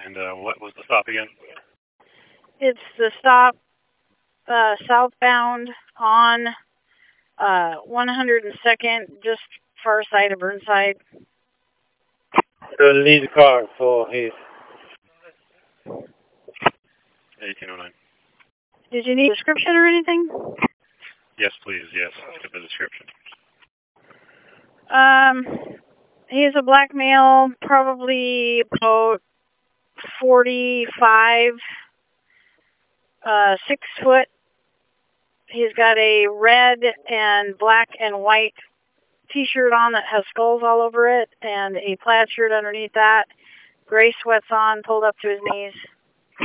And what was the stop again? It's the stop southbound on 102nd, just far side of Burnside. So lead the car for his. 1809. Did you need a description or anything? Yes, please. Yes, give the description. He's a black male, probably about 45, 6 foot. He's got a red and black and white t-shirt on that has skulls all over it, and a plaid shirt underneath that. Gray sweats on, pulled up to his knees.